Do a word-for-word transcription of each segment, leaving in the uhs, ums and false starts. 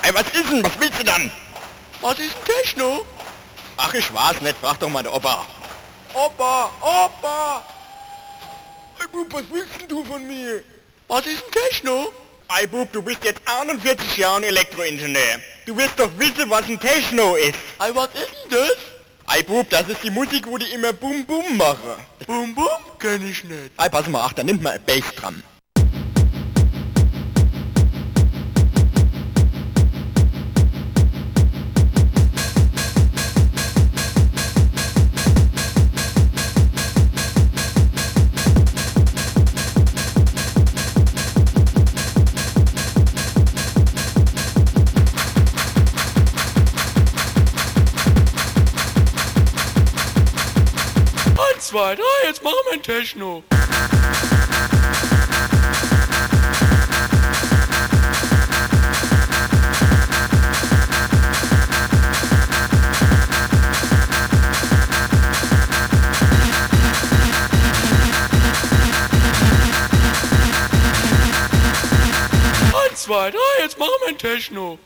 Ey, was ist denn? Was willst du dann? Was ist denn Techno? Ach, ich weiß nicht. Frag doch mal der Opa. Opa, Opa! Ey, Bub, was willst denn du von mir? Was ist denn Techno? Ey, Bub, du bist jetzt einundvierzig Jahre Elektroingenieur. Du wirst doch wissen, was ein Techno ist. Ey, was ist denn das? Ey, Bub, das ist die Musik, wo die immer Bum Bum machen. Bum Bum? Kenn ich nicht. Ey, pass mal, ach, da nimmt mal ein Bassdrum. Eins, zwei, drei, jetzt machen wir ein Techno. Eins, zwei, drei, jetzt machen wir ein Techno.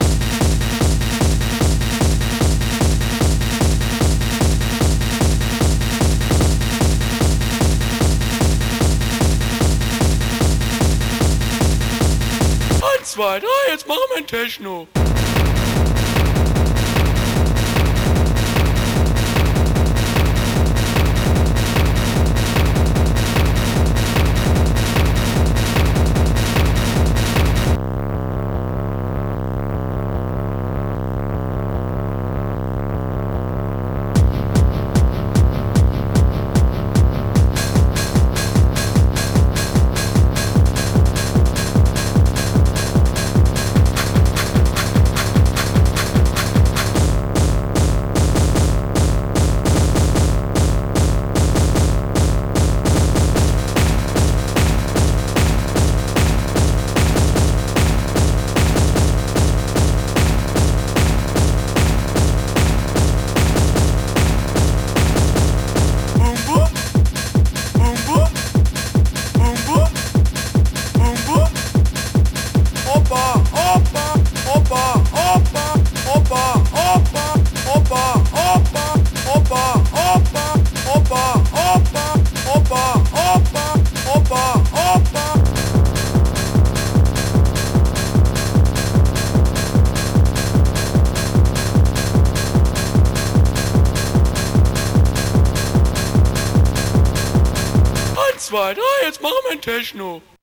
Eins, zwei, drei, jetzt machen wir ein Techno. Zwei, drei, jetzt machen wir ein Techno.